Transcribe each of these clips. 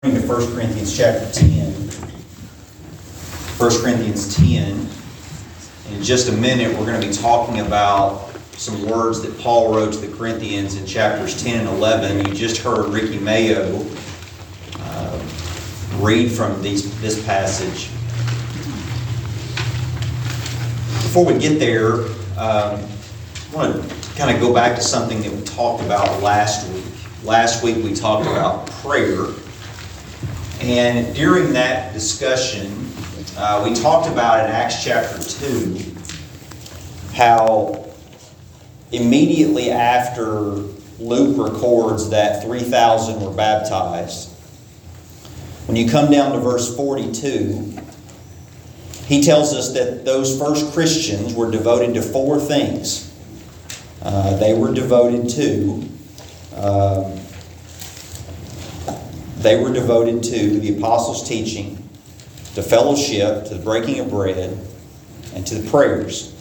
To 1 Corinthians chapter 10. 1 Corinthians 10. In just a minute, we're going to be talking about some words that Paul wrote to the Corinthians in chapters 10 and 11. You just heard Ricky Mayo read from this passage. Before we get there, I want to kind of go back to something that we talked about last week. Last week we talked about prayer. And during that discussion, we talked about in Acts chapter 2 how immediately after Luke records that 3,000 were baptized, when you come down to verse 42, he tells us that those first Christians were devoted to four things. They were devoted to the apostles' teaching, to fellowship, to the breaking of bread, and to the prayers.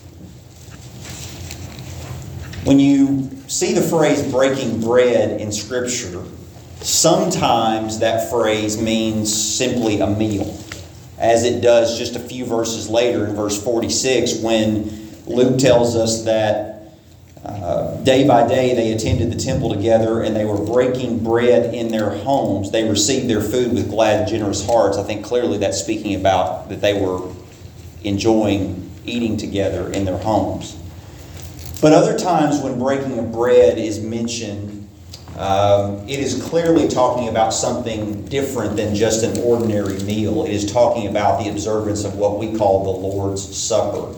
When you see the phrase breaking bread in Scripture, sometimes that phrase means simply a meal, as it does just a few verses later in verse 46 when Luke tells us that day by day they attended the temple together and they were breaking bread in their homes. They received their food with glad and generous hearts. I think clearly that's speaking about that they were enjoying eating together in their homes. But other times when breaking of bread is mentioned, it is clearly talking about something different than just an ordinary meal. It is talking about the observance of what we call the Lord's Supper.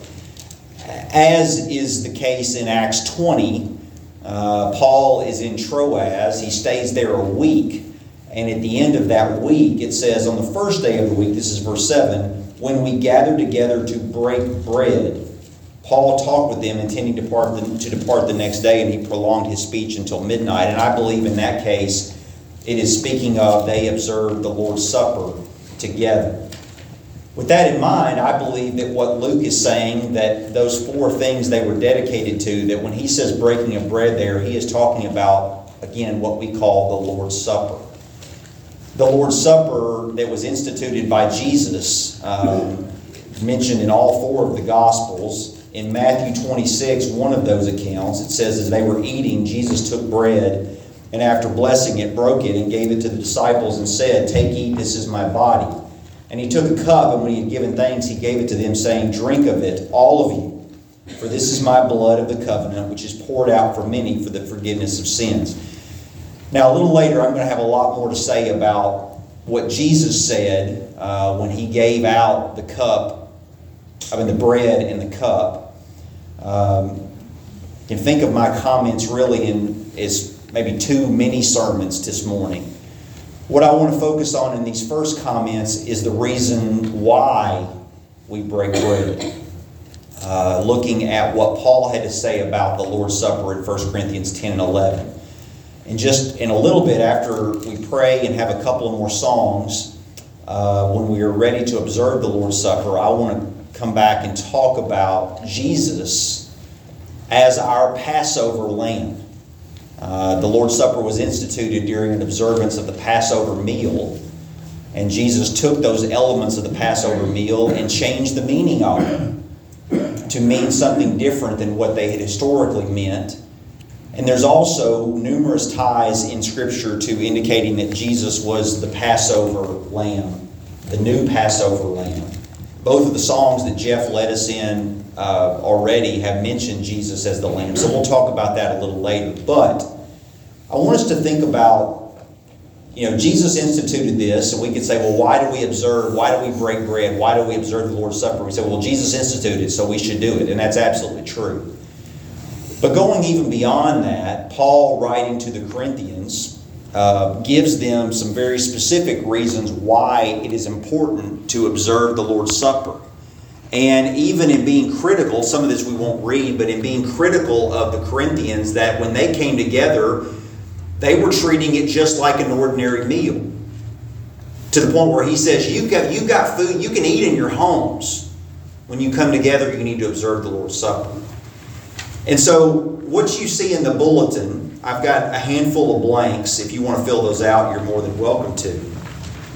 As is the case in Acts 20, Paul is in Troas. He stays there a week. And at the end of that week, it says, on the first day of the week, this is verse 7, when we gathered together to break bread, Paul talked with them, intending to depart the next day, and he prolonged his speech until midnight. And I believe in that case, it is speaking of they observed the Lord's Supper together. With that in mind, I believe that what Luke is saying, that those four things they were dedicated to, that when he says breaking of bread there, he is talking about, again, what we call the Lord's Supper. The Lord's Supper that was instituted by Jesus, mentioned in all four of the Gospels. In Matthew 26, one of those accounts, it says, as they were eating, Jesus took bread, and after blessing it, broke it, and gave it to the disciples, and said, "Take, eat, this is my body." And he took a cup, and when he had given thanks, he gave it to them, saying, "Drink of it, all of you, for this is my blood of the covenant, which is poured out for many for the forgiveness of sins." Now, a little later, I'm going to have a lot more to say about what Jesus said when he gave out the bread and the cup. You can think of my comments really as maybe two mini sermons this morning. What I want to focus on in these first comments is the reason why we break bread. Looking at what Paul had to say about the Lord's Supper in 1 Corinthians 10 and 11. And just in a little bit after we pray and have a couple of more songs, when we are ready to observe the Lord's Supper, I want to come back and talk about Jesus as our Passover lamb. The Lord's Supper was instituted during an observance of the Passover meal, and Jesus took those elements of the Passover meal and changed the meaning of them to mean something different than what they had historically meant. And there's also numerous ties in Scripture to indicating that Jesus was the Passover lamb, the new Passover lamb. Both of the songs that Jeff led us in already have mentioned Jesus as the lamb. So we'll talk about that a little later. But I want us to think about, Jesus instituted this, and we could say, well, why do we break bread? Why do we observe the Lord's Supper? We say, well, Jesus instituted it, so we should do it. And that's absolutely true. But going even beyond that, Paul, writing to the Corinthians, gives them some very specific reasons why it is important to observe the Lord's Supper. And even in being critical, some of this we won't read, but in being critical of the Corinthians, that when they came together, they were treating it just like an ordinary meal. To the point where he says, you got food you can eat in your homes. When you come together, you need to observe the Lord's Supper. And so what you see in the bulletin, I've got a handful of blanks. If you want to fill those out, you're more than welcome to.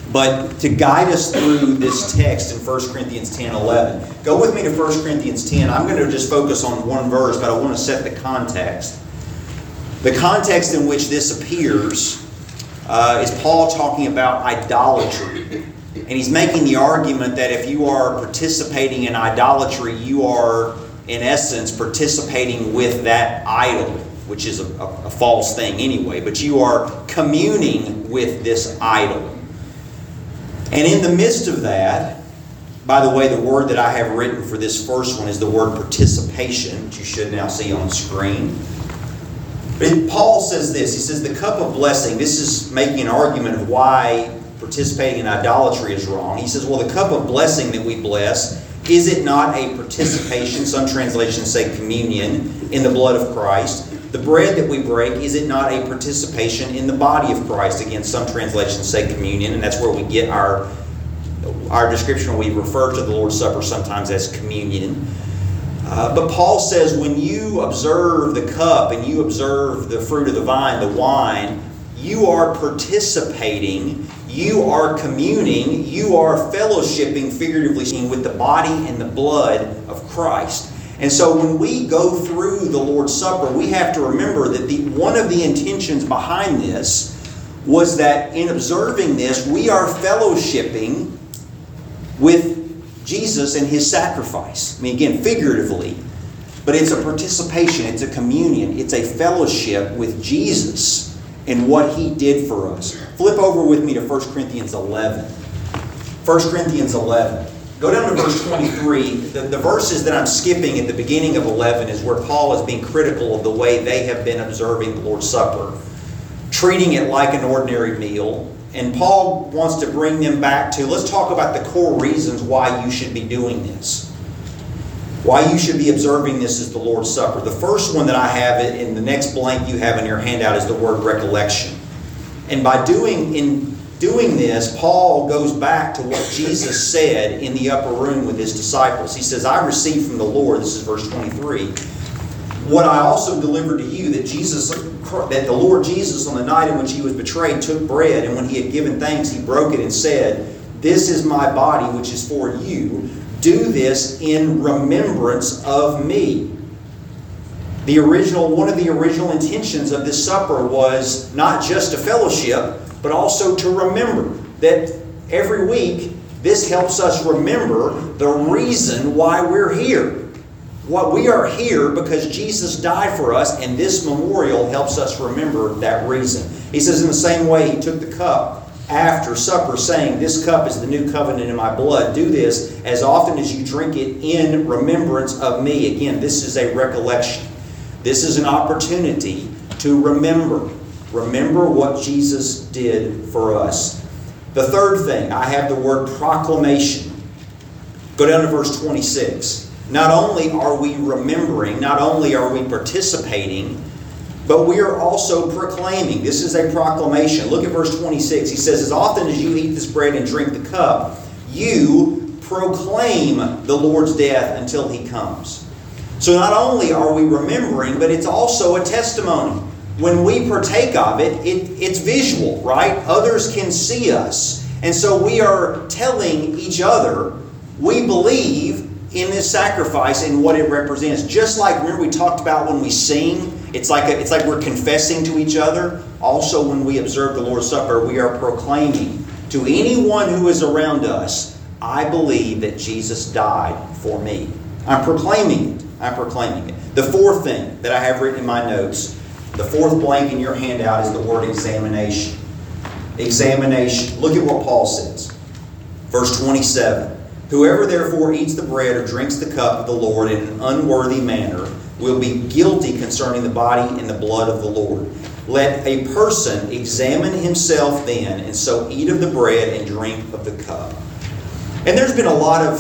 But to guide us through this text in 1 Corinthians 10:11, go with me to 1 Corinthians 10. I'm going to just focus on one verse, but I want to set the context. The context in which this appears is Paul talking about idolatry. And he's making the argument that if you are participating in idolatry, you are, in essence, participating with that idol, which is a false thing anyway. But you are communing with this idol. And in the midst of that, by the way, the word that I have written for this first one is the word participation, which you should now see on the screen. But Paul says this. He says the cup of blessing, this is making an argument of why participating in idolatry is wrong. He says, well, the cup of blessing that we bless, is it not a participation, some translations say communion, in the blood of Christ? The bread that we break, is it not a participation in the body of Christ? Again, some translations say communion, and that's where we get our description, where we refer to the Lord's Supper sometimes as communion. But Paul says when you observe the cup and you observe the fruit of the vine, the wine, you are participating, you are communing, you are fellowshipping, figuratively speaking, with the body and the blood of Christ. And so when we go through the Lord's Supper, we have to remember that one of the intentions behind this was that in observing this, we are fellowshipping with Jesus and His sacrifice. I mean, again, figuratively, but it's a participation, it's a communion, it's a fellowship with Jesus and what He did for us. Flip over with me to 1 Corinthians 11. 1 Corinthians 11. Go down to verse 23. The verses that I'm skipping at the beginning of 11 is where Paul is being critical of the way they have been observing the Lord's Supper, treating it like an ordinary meal. And Paul wants to bring them back to, let's talk about the core reasons why you should be doing this. Why you should be observing this as the Lord's Supper. The first one that I have in the next blank you have in your handout is the word recollection. And by doing this, Paul goes back to what Jesus said in the upper room with His disciples. He says, I received from the Lord, this is verse 23, what I also delivered to you, that the Lord Jesus, on the night in which He was betrayed, took bread, and when He had given thanks, He broke it and said, this is my body, which is for you. Do this in remembrance of me. One of the original intentions of this supper was not just a fellowship, but also to remember that every week this helps us remember the reason why we're here. What we are here because Jesus died for us, and this memorial helps us remember that reason. He says in the same way He took the cup after supper, saying, this cup is the new covenant in my blood. Do this as often as you drink it in remembrance of me. Again, this is a recollection. This is an opportunity to remember. Remember what Jesus did for us. The third thing, I have the word proclamation. Go down to verse 26. Not only are we remembering, not only are we participating, but we are also proclaiming. This is a proclamation. Look at verse 26. He says, as often as you eat this bread and drink the cup, you proclaim the Lord's death until He comes. So not only are we remembering, but it's also a testimony. When we partake of it, it's visual, right? Others can see us. And so we are telling each other, we believe in this sacrifice and what it represents. Just like, remember we talked about when we sing, it's like we're confessing to each other. Also, when we observe the Lord's Supper, we are proclaiming to anyone who is around us, I believe that Jesus died for me. I'm proclaiming it. I'm proclaiming it. The fourth thing that I have written in my notes, the fourth blank in your handout, is the word examination. Examination. Look at what Paul says. Verse 27. Whoever therefore eats the bread or drinks the cup of the Lord in an unworthy manner will be guilty concerning the body and the blood of the Lord. Let a person examine himself then, and so eat of the bread and drink of the cup. And there's been a lot of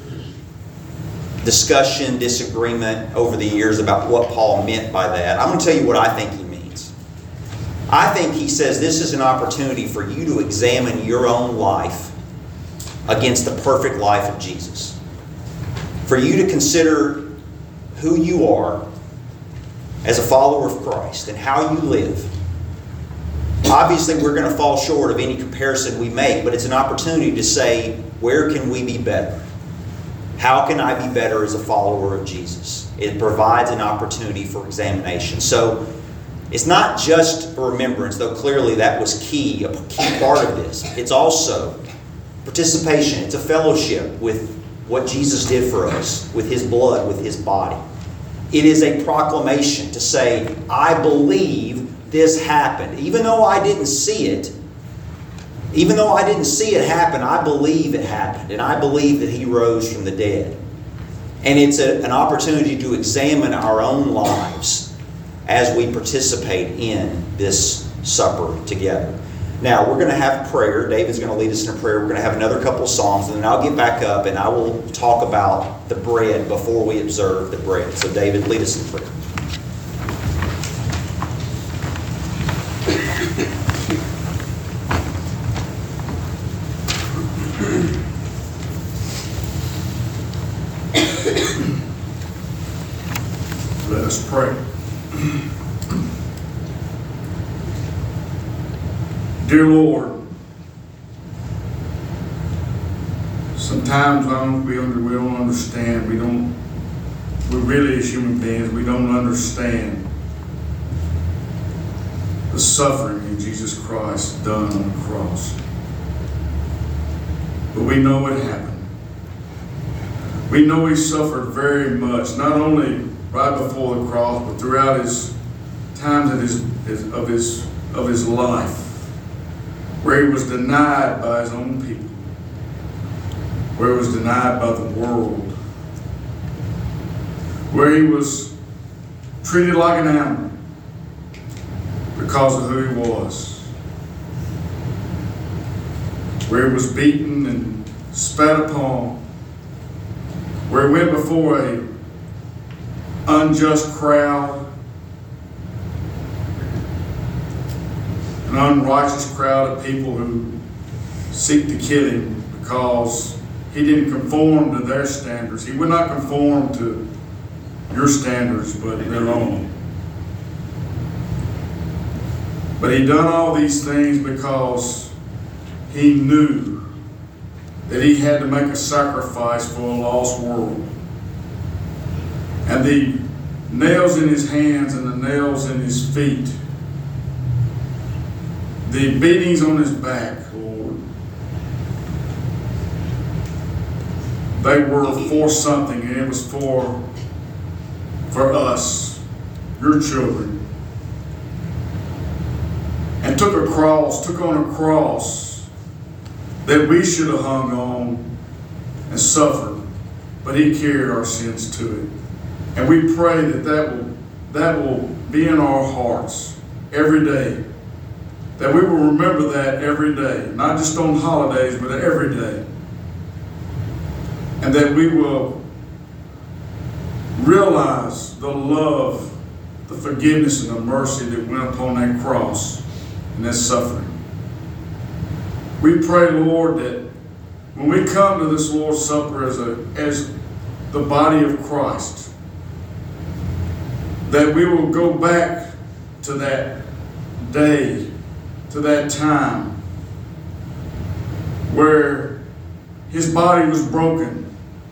discussion, disagreement over the years about what Paul meant by that. I'm going to tell you what I think he means. I think he says this is an opportunity for you to examine your own life against the perfect life of Jesus. For you to consider who you are as a follower of Christ and how you live. Obviously, we're going to fall short of any comparison we make, but it's an opportunity to say, where can we be better? How can I be better as a follower of Jesus? It provides an opportunity for examination. So it's not just a remembrance, though clearly that was key, a key part of this. It's also participation. It's a fellowship with what Jesus did for us, with His blood, with His body. It is a proclamation to say, I believe this happened. Even though I didn't see it, happen, I believe it happened. And I believe that He rose from the dead. And it's an opportunity to examine our own lives as we participate in this supper together. Now, we're going to have prayer. David's going to lead us in a prayer. We're going to have another couple of songs, and then I'll get back up and I will talk about the bread before we observe the bread. So, David, lead us in prayer. Let us pray. Dear Lord, sometimes we don't understand. We really, as human beings, we don't understand the suffering that Jesus Christ done on the cross. But we know it happened. We know He suffered very much, not only right before the cross, but throughout His times of His life, where He was denied by His own people, where He was denied by the world, where He was treated like an animal because of who He was, where He was beaten and spat upon, where He went before an unjust crowd, an unrighteous crowd of people who seek to kill Him because He didn't conform to their standards. He would not conform to your standards, but their own. But He done all these things because He knew that He had to make a sacrifice for a lost world. And the nails in His hands and the nails in His feet, the beatings on His back, Lord, they were for something, and it was for us, your children. And took on a cross that we should have hung on and suffered, but He carried our sins to it. And we pray that will be in our hearts every day. That we will remember that every day, not just on holidays, but every day. And that we will realize the love, the forgiveness, and the mercy that went upon that cross and that suffering. We pray, Lord, that when we come to this Lord's Supper as the body of Christ, that we will go back to that day, to that time where His body was broken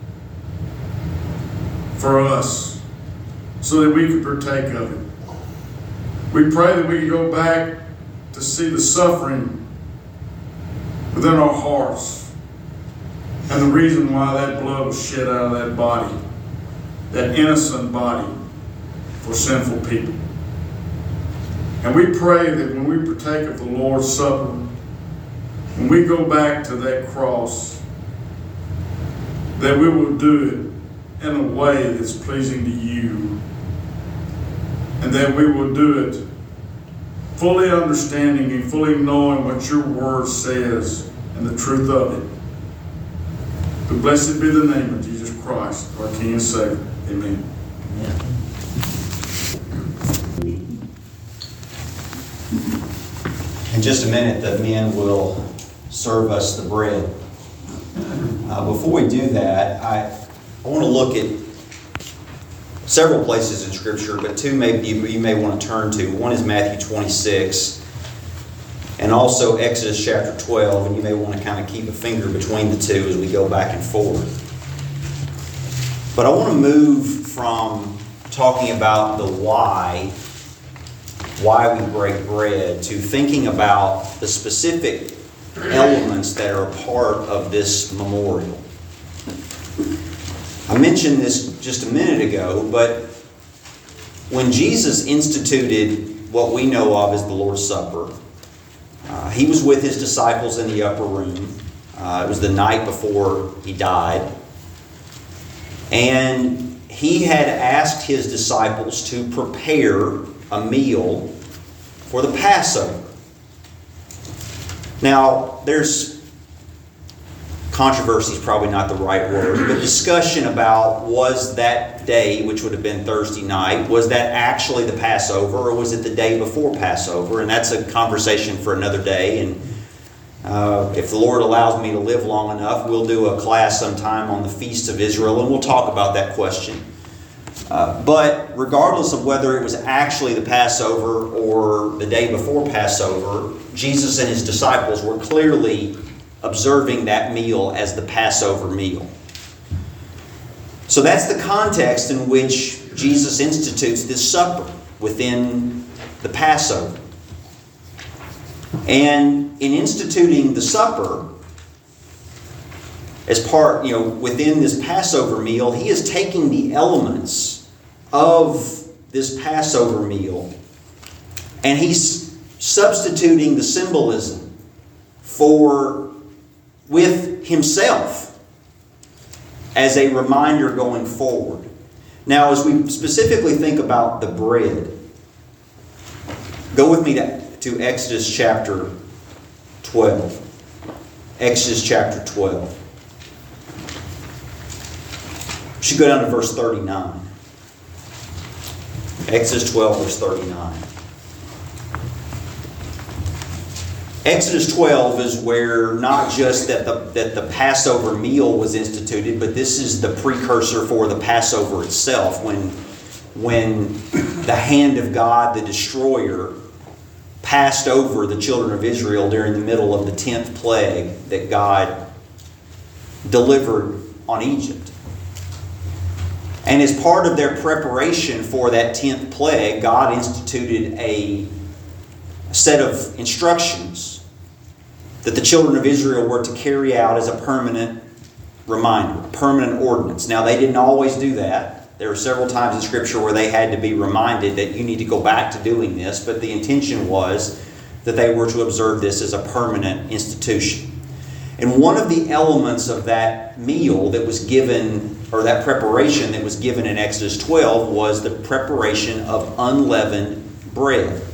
for us so that we could partake of it. We pray that we can go back to see the suffering within our hearts and the reason why that blood was shed out of that body, that innocent body for sinful people. And we pray that when we partake of the Lord's Supper, when we go back to that cross, that we will do it in a way that's pleasing to you, and that we will do it fully understanding and fully knowing what your word says and the truth of it. But blessed be the name of Jesus Christ, our King and Savior. Amen. Amen. In just a minute, the men will serve us the bread. Before we do that, I want to look at several places in Scripture, but two maybe you may want to turn to. One is Matthew 26. and also Exodus chapter 12, and you may want to kind of keep a finger between the two as we go back and forth. But I want to move from talking about the why we break bread, to thinking about the specific elements that are part of this memorial. I mentioned this just a minute ago, but when Jesus instituted what we know of as the Lord's Supper, he was with his disciples in the upper room. It was the night before he died. And he had asked his disciples to prepare a meal for the Passover. Now, there's controversy is probably not the right word, but discussion about, was that day, which would have been Thursday night, was that actually the Passover, or was it the day before Passover? And that's a conversation for another day. And if the Lord allows me to live long enough, we'll do a class sometime on the Feast of Israel, and we'll talk about that question. But regardless of whether it was actually the Passover or the day before Passover, Jesus and his disciples were clearly observing that meal as the Passover meal. So that's the context in which Jesus institutes this supper within the Passover. And in instituting the supper, as part, within this Passover meal, he is taking the elements of this Passover meal and he's substituting the symbolism with himself as a reminder going forward. Now, as we specifically think about the bread, go with me to Exodus chapter 12. Exodus chapter 12. We should go down to verse 39. Exodus 12, verse 39. Exodus 12 is where not just that the Passover meal was instituted, but this is the precursor for the Passover itself, when the hand of God, the destroyer, passed over the children of Israel during the middle of the 10th plague that God delivered on Egypt. And as part of their preparation for that 10th plague, God instituted a set of instructions that the children of Israel were to carry out as a permanent reminder, a permanent ordinance. Now, they didn't always do that. There were several times in Scripture where they had to be reminded that you need to go back to doing this, but the intention was that they were to observe this as a permanent institution. And one of the elements of that meal that was given, or that preparation that was given in Exodus 12, was the preparation of unleavened bread.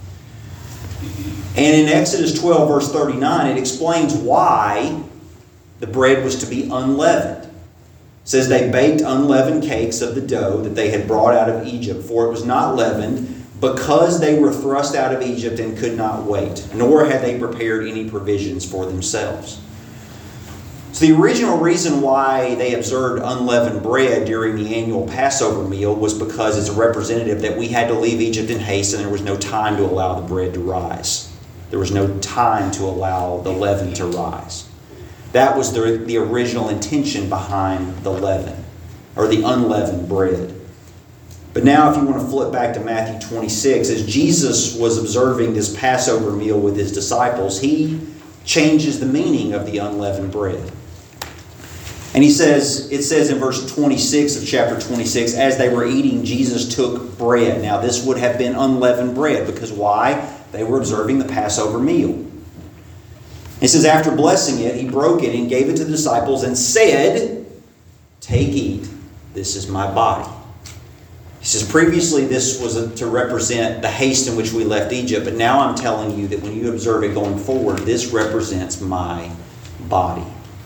And in Exodus 12, verse 39, it explains why the bread was to be unleavened. It says, they baked unleavened cakes of the dough that they had brought out of Egypt, for it was not leavened, because they were thrust out of Egypt and could not wait, nor had they prepared any provisions for themselves. So the original reason why they observed unleavened bread during the annual Passover meal was because it's a representative that we had to leave Egypt in haste and there was no time to allow the bread to rise. There was no time to allow the leaven to rise. That was the original intention behind the leaven, or the unleavened bread. But now if you want to flip back to Matthew 26, as Jesus was observing this Passover meal with his disciples, he changes the meaning of the unleavened bread. And it says in verse 26 of chapter 26, as they were eating, Jesus took bread. Now this would have been unleavened bread, because why? They were observing the Passover meal. It says, after blessing it, he broke it and gave it to the disciples and said, take, eat, this is my body. He says, previously this was to represent the haste in which we left Egypt, but now I'm telling you that when you observe it going forward, this represents my body.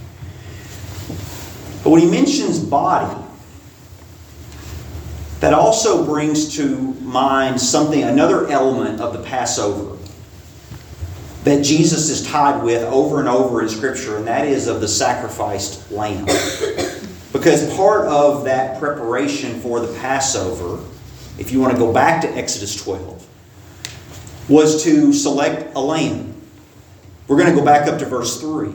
But when he mentions body, that also brings to mind another element of the Passover that Jesus is tied with over and over in Scripture, and that is of the sacrificed lamb. Because part of that preparation for the Passover, if you want to go back to Exodus 12, was to select a lamb. We're going to go back up to verse 3.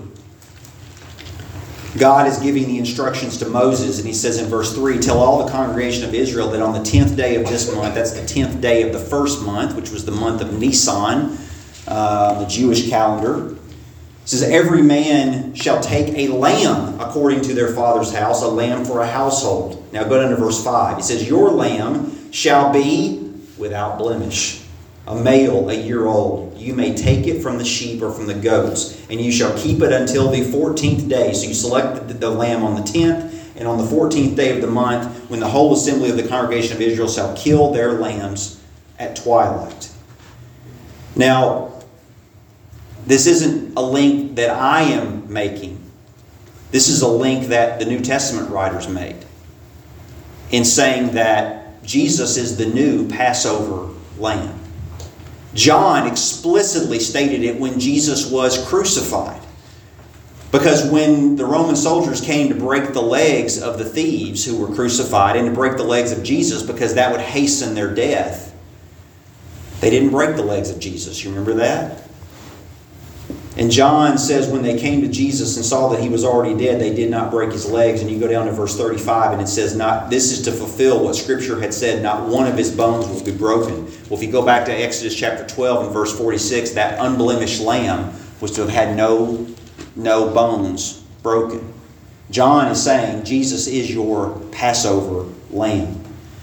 God is giving the instructions to Moses, and he says in verse 3, "Tell all the congregation of Israel that on the 10th day of this month," that's the 10th day of the first month, which was the month of Nisan, the Jewish calendar, it says, "Every man shall take a lamb according to their father's house, a lamb for a household." Now go down to verse 5. It says, "Your lamb shall be without blemish, a male, a year old. You may take it from the sheep or from the goats, and you shall keep it until the 14th day." So you select the lamb on the 10th, and on the 14th day of the month, when the whole assembly of the congregation of Israel shall kill their lambs at twilight. Now, this isn't a link that I am making. This is a link that the New Testament writers made in saying that Jesus is the new Passover lamb. John explicitly stated it when Jesus was crucified. Because when the Roman soldiers came to break the legs of the thieves who were crucified and to break the legs of Jesus because that would hasten their death, they didn't break the legs of Jesus. You remember that? And John says when they came to Jesus and saw that he was already dead, they did not break his legs. And you go down to verse 35 and it says, this is to fulfill what Scripture had said, not one of his bones will be broken. Well, if you go back to Exodus chapter 12 and verse 46, that unblemished lamb was to have had no bones broken. John is saying Jesus is your Passover lamb.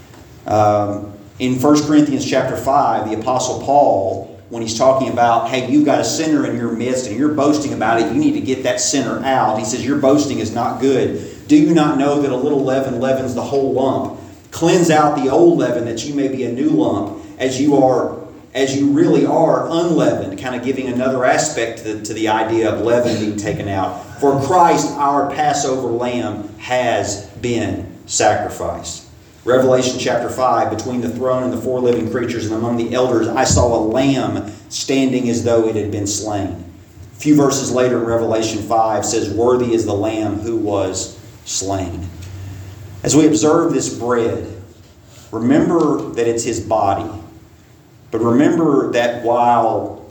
In 1 Corinthians chapter 5, the Apostle Paul, when he's talking about, hey, you've got a sinner in your midst and you're boasting about it, you need to get that sinner out. He says, your boasting is not good. Do you not know that a little leaven leavens the whole lump? Cleanse out the old leaven that you may be a new lump, as you really are unleavened, kind of giving another aspect to the idea of leaven being taken out. For Christ, our Passover lamb, has been sacrificed. Revelation chapter 5, between the throne and the four living creatures and among the elders, I saw a lamb standing as though it had been slain. A few verses later in Revelation 5 says, worthy is the lamb who was slain. As we observe this bread, remember that it's his body. But remember that while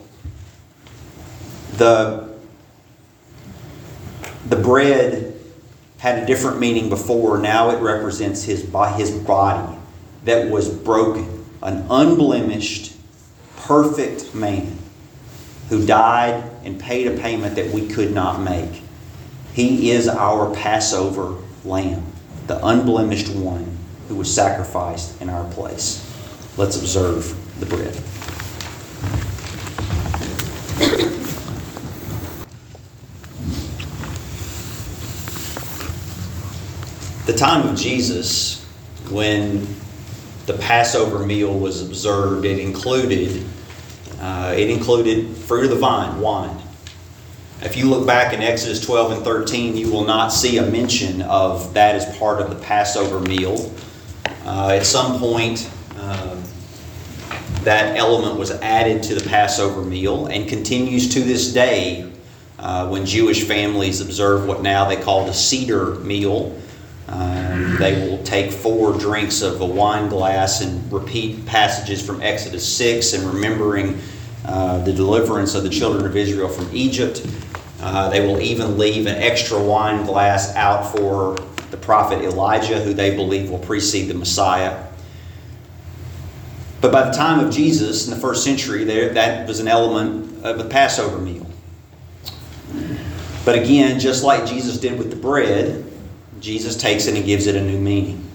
the bread had a different meaning before, now it represents his body that was broken. An unblemished, perfect man who died and paid a payment that we could not make. He is our Passover lamb, the unblemished one who was sacrificed in our place. Let's observe the bread. The time of Jesus, when the Passover meal was observed, it included fruit of the vine, wine. If you look back in Exodus 12 and 13, you will not see a mention of that as part of the Passover meal. At some point, that element was added to the Passover meal and continues to this day when Jewish families observe what now they call the Seder meal. They will take 4 drinks of a wine glass and repeat passages from Exodus 6 and remembering the deliverance of the children of Israel from Egypt. They will even leave an extra wine glass out for the prophet Elijah, who they believe will precede the Messiah. But by the time of Jesus, in the first century, that was an element of the Passover meal. But again, just like Jesus did with the bread, Jesus takes it and gives it a new meaning.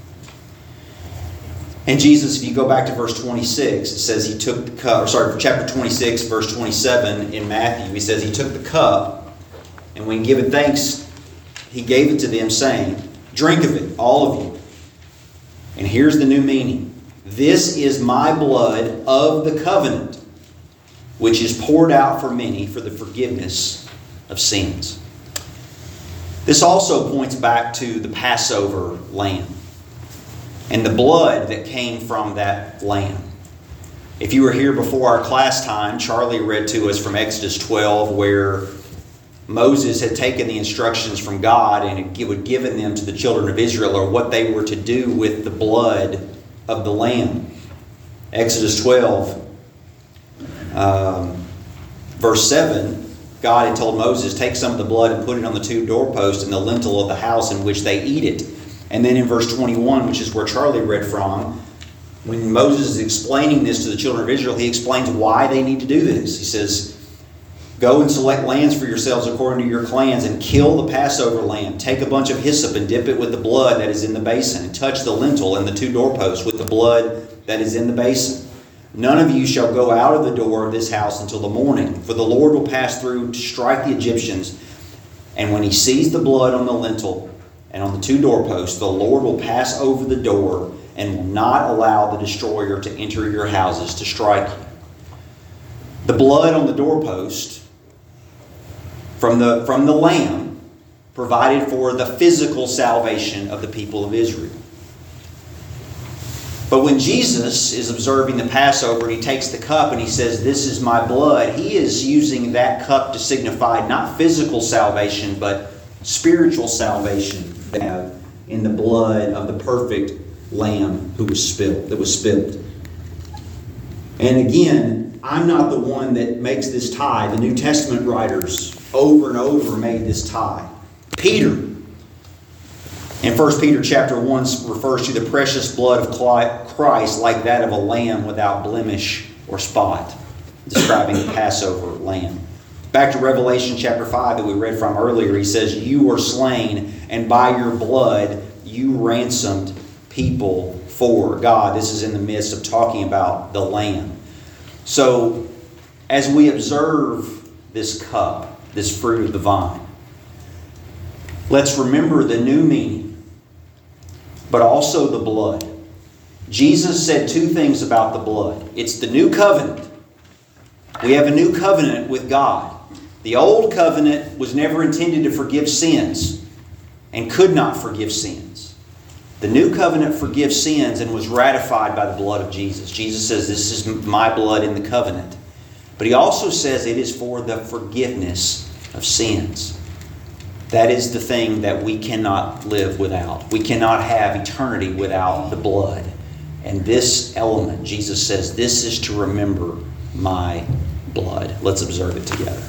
And Jesus, if you go back to verse 26, it says he took the cup, chapter 26, verse 27 in Matthew, he says he took the cup, and when given thanks, he gave it to them, saying, drink of it, all of you. And here's the new meaning. This is my blood of the covenant, which is poured out for many for the forgiveness of sins. This also points back to the Passover lamb and the blood that came from that lamb. If you were here before our class time, Charlie read to us from Exodus 12 where Moses had taken the instructions from God and had given them to the children of Israel, or what they were to do with the blood of the lamb. Exodus 12, verse 7 God had told Moses, take some of the blood and put it on the two doorposts and the lintel of the house in which they eat it. And then in verse 21, which is where Charlie read from, when Moses is explaining this to the children of Israel, he explains why they need to do this. He says, go and select lambs for yourselves according to your clans and kill the Passover lamb. Take a bunch of hyssop and dip it with the blood that is in the basin and touch the lintel and the two doorposts with the blood that is in the basin. None of you shall go out of the door of this house until the morning, for the Lord will pass through to strike the Egyptians. And when he sees the blood on the lintel and on the two doorposts, the Lord will pass over the door and will not allow the destroyer to enter your houses to strike you. The blood on the doorpost from the lamb provided for the physical salvation of the people of Israel. But when Jesus is observing the Passover and he takes the cup and he says, this is my blood, he is using that cup to signify not physical salvation, but spiritual salvation that we have in the blood of the perfect lamb that was spilled. And again, I'm not the one that makes this tie. The New Testament writers over and over made this tie. Peter, in 1 Peter chapter 1, refers to the precious blood of Christ like that of a lamb without blemish or spot, describing the Passover lamb. Back to Revelation chapter 5 that we read from earlier, he says, you were slain, and by your blood you ransomed people for God. This is in the midst of talking about the lamb. So, as we observe this cup, this fruit of the vine, let's remember the new meaning, but also the blood. Jesus said two things about the blood. It's the new covenant. We have a new covenant with God. The old covenant was never intended to forgive sins and could not forgive sins. The new covenant forgives sins and was ratified by the blood of Jesus. Jesus says, this is my blood in the covenant. But he also says it is for the forgiveness of sins. That is the thing that we cannot live without. We cannot have eternity without the blood. And this element, Jesus says, this is to remember my blood. Let's observe it together.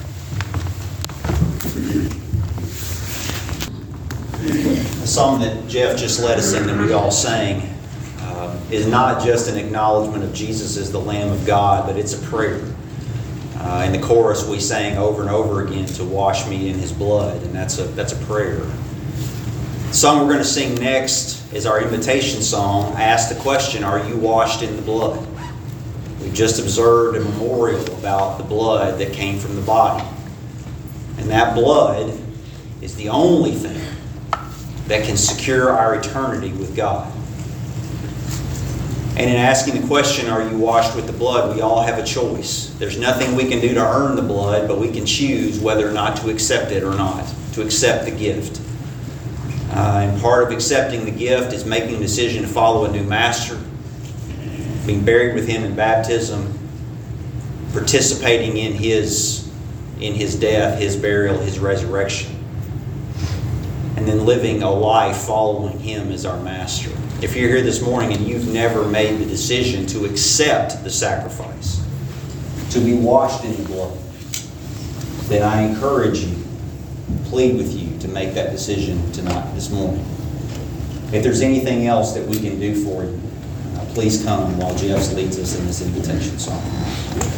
The song that Jeff just led us in that we all sang is not just an acknowledgement of Jesus as the Lamb of God, but it's a prayer. In the chorus we sang over and over again, to wash me in His blood, and that's a prayer. The song we're going to sing next is our invitation song. Ask the question, are you washed in the blood? We've just observed a memorial about the blood that came from the body. And that blood is the only thing that can secure our eternity with God. And in asking the question, are you washed with the blood, we all have a choice. There's nothing we can do to earn the blood, but we can choose whether or not to accept it or not, to accept the gift. And part of accepting the gift is making a decision to follow a new master, being buried with Him in baptism, participating in His death, His burial, His resurrection, and then living a life following Him as our master. If you're here this morning and you've never made the decision to accept the sacrifice, to be washed in the blood, then I encourage you, plead with you to make that decision tonight, this morning. If there's anything else that we can do for you, please come while Jeff leads us in this invitation song.